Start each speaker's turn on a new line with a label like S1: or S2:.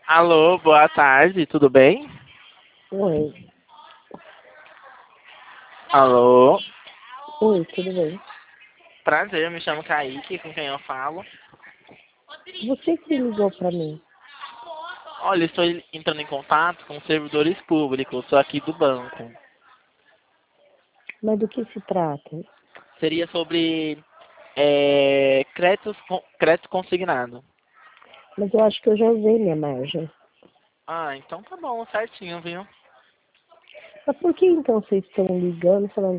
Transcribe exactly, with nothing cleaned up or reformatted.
S1: Alô, boa tarde, tudo bem?
S2: Oi.
S1: Alô,
S2: Oi, tudo bem?
S1: prazer, eu me chamo Kaique, com quem eu falo.
S2: Você que ligou pra mim.
S1: Olha, estou entrando em contato com servidores públicos, sou aqui do banco.
S2: Mas do que se trata?
S1: Seria sobre é, créditos, con- crédito consignado.
S2: Mas eu acho que eu já usei minha margem.
S1: Ah, então tá bom, certinho, viu?
S2: Mas por que então vocês estão ligando falando